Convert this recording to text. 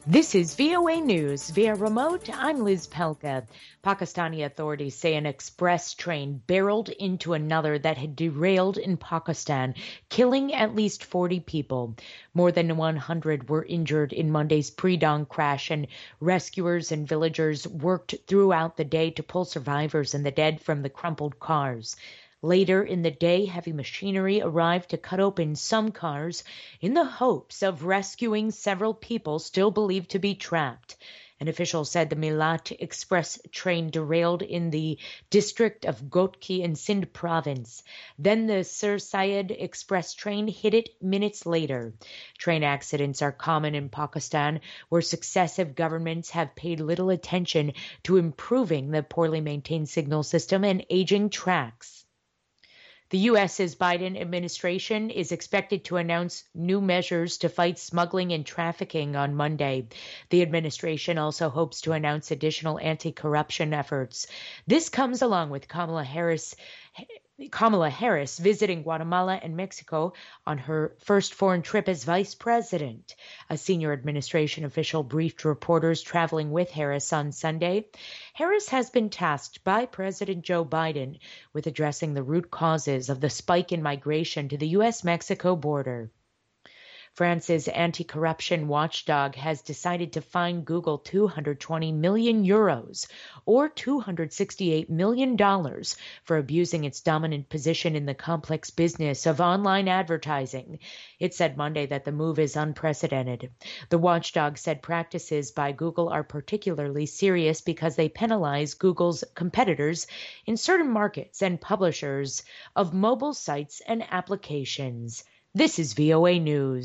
This is VOA News. Via remote, I'm Liz Pelka. Pakistani authorities say an express train barreled into another that had derailed in Pakistan, killing at least 40 people. More than 100 were injured in Monday's pre-dawn crash, and rescuers and villagers worked throughout the day to pull survivors and the dead from the crumpled cars. Later in the day, heavy machinery arrived to cut open some cars in the hopes of rescuing several people still believed to be trapped. An official said the Milat Express train derailed in the district of Ghotki in Sindh province. Then the Sir Syed Express train hit it minutes later. Train accidents are common in Pakistan, where successive governments have paid little attention to improving the poorly maintained signal system and aging tracks. The U.S.'s Biden administration is expected to announce new measures to fight smuggling and trafficking on Monday. The administration also hopes to announce additional anti-corruption efforts. This comes along with Kamala Harris visiting Guatemala and Mexico on her first foreign trip as vice president. A senior administration official briefed reporters traveling with Harris on Sunday. Harris has been tasked by President Joe Biden with addressing the root causes of the spike in migration to the U.S.-Mexico border. France's anti-corruption watchdog has decided to fine Google 220 million euros or $268 million for abusing its dominant position in the complex business of online advertising. It said Monday that the move is unprecedented. The watchdog said practices by Google are particularly serious because they penalize Google's competitors in certain markets and publishers of mobile sites and applications. This is VOA News.